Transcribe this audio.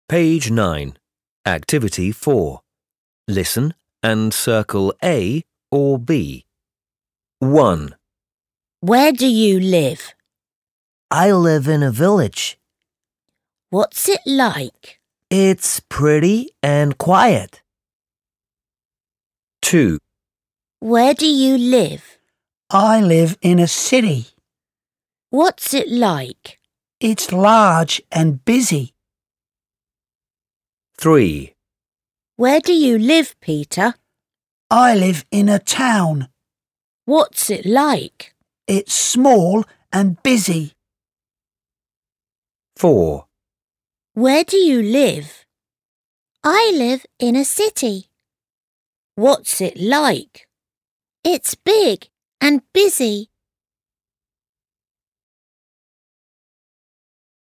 Page 9. Activity 4. Listen and circle A or B. 1. Where do you live? I live in a village. What's it like? It's pretty and quiet. 2. Where do you live? I live in a city. What's it like? It's large and busy. 3. Where do you live, Peter? I live in a town. What's it like? It's small and busy. 4. Where do you live? I live in a city. What's it like? It's big and busy.